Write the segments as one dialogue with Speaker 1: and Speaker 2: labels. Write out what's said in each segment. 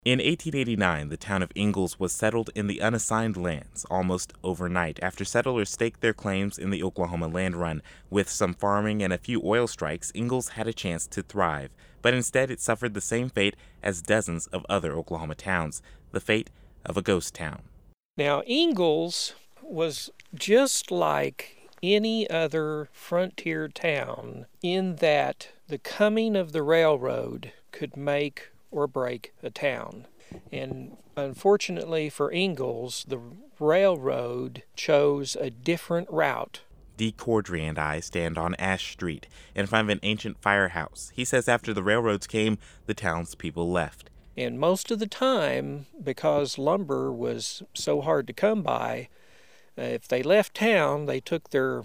Speaker 1: In 1889, the town of Ingalls was settled in the unassigned lands almost overnight after settlers staked their claims in the Oklahoma land run. With some farming and a few oil strikes, Ingalls had a chance to thrive, but instead it suffered the same fate as dozens of other Oklahoma towns, the fate of a ghost town.
Speaker 2: Now, Ingalls was just like any other frontier town in that the coming of the railroad could make or break a town. And unfortunately for Ingalls, the railroad chose a different route.
Speaker 1: Dee Cordry and I stand on Ash Street in front of an ancient firehouse. He says after the railroads came, the townspeople left.
Speaker 2: And most of the time, because lumber was so hard to come by, if they left town, they took their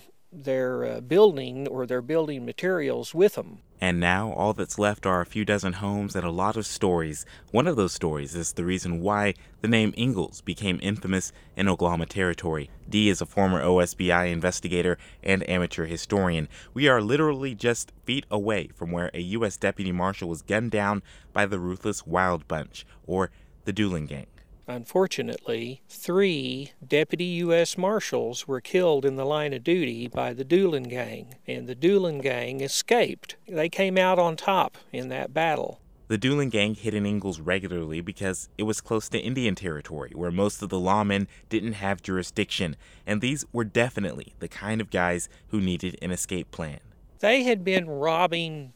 Speaker 2: building or their building materials with them.
Speaker 1: And now all that's left are a few dozen homes and a lot of stories. One of those stories is the reason why the name Ingalls became infamous in Oklahoma Territory. Dee is a former OSBI investigator and amateur historian. We are literally just feet away from where a U.S. deputy marshal was gunned down by the ruthless Wild Bunch, or the Doolin Gang.
Speaker 2: Unfortunately, 3 deputy U.S. Marshals were killed in the line of duty by the Doolin Gang, and the Doolin Gang escaped. They came out on top in that battle.
Speaker 1: The Doolin Gang hid in Ingalls regularly because it was close to Indian Territory, where most of the lawmen didn't have jurisdiction, and these were definitely the kind of guys who needed an escape plan.
Speaker 2: They had been robbing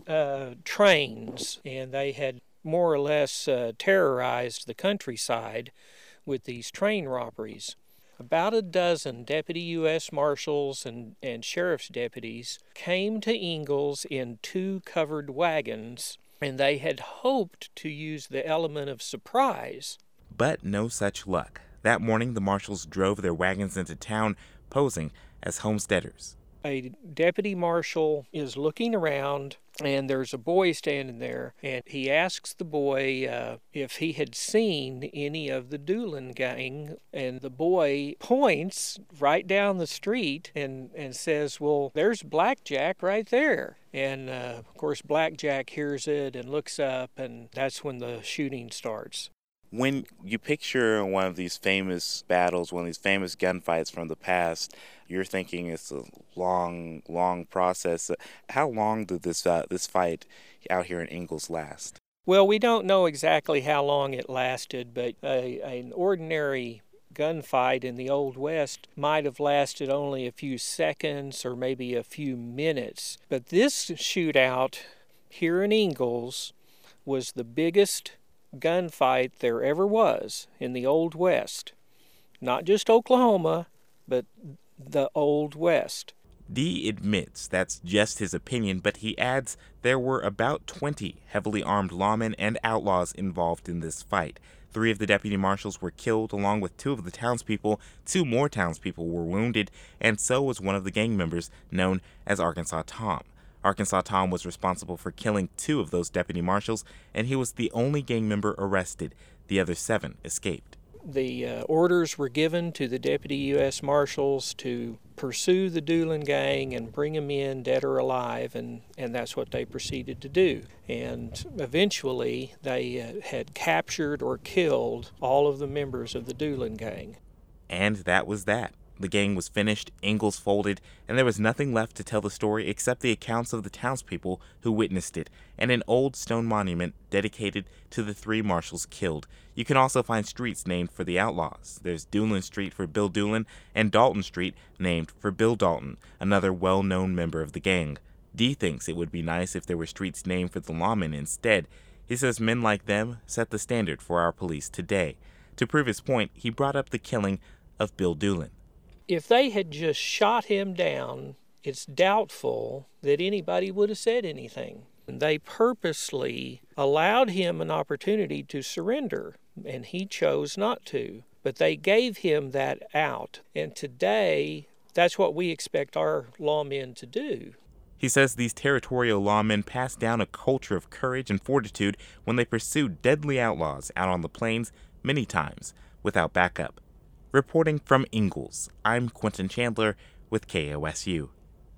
Speaker 2: trains, and they had more or less terrorized the countryside with these train robberies. About a dozen deputy U.S. Marshals and sheriff's deputies came to Ingalls in 2 covered wagons, and they had hoped to use the element of surprise.
Speaker 1: But no such luck. That morning, the marshals drove their wagons into town, posing as homesteaders.
Speaker 2: A deputy marshal is looking around, and there's a boy standing there, and he asks the boy if he had seen any of the Doolin Gang, and the boy points right down the street and says, well, there's Blackjack right there. And of course Blackjack hears it and looks up, and that's when the shooting starts.
Speaker 1: When you picture one of these famous battles, one of these famous gunfights from the past, you're thinking it's a long, long process. How long did this fight out here in Ingalls last?
Speaker 2: Well, we don't know exactly how long it lasted, but an ordinary gunfight in the Old West might have lasted only a few seconds or maybe a few minutes. But this shootout here in Ingalls was the biggest gunfight there ever was in the Old West. Not just Oklahoma, but the Old West.
Speaker 1: Dee admits that's just his opinion, but he adds there were about 20 heavily armed lawmen and outlaws involved in this fight. 3 of the deputy marshals were killed, along with 2 of the townspeople. 2 more townspeople were wounded, and so was one of the gang members known as Arkansas Tom. Arkansas Tom was responsible for killing 2 of those deputy marshals, and he was the only gang member arrested. The other 7 escaped.
Speaker 2: The orders were given to the deputy U.S. Marshals to pursue the Doolin Gang and bring them in dead or alive, and that's what they proceeded to do. And eventually they had captured or killed all of the members of the Doolin Gang.
Speaker 1: And that was that. The gang was finished, Ingalls folded, and there was nothing left to tell the story except the accounts of the townspeople who witnessed it, and an old stone monument dedicated to the 3 marshals killed. You can also find streets named for the outlaws. There's Doolin Street for Bill Doolin, and Dalton Street named for Bill Dalton, another well-known member of the gang. Dee thinks it would be nice if there were streets named for the lawmen instead. He says men like them set the standard for our police today. To prove his point, he brought up the killing of Bill Doolin.
Speaker 2: If they had just shot him down, it's doubtful that anybody would have said anything. They purposely allowed him an opportunity to surrender, and he chose not to. But they gave him that out. And today, that's what we expect our lawmen to do.
Speaker 1: He says these territorial lawmen passed down a culture of courage and fortitude when they pursued deadly outlaws out on the plains, many times without backup. Reporting from Ingalls, I'm Quentin Chandler with KOSU.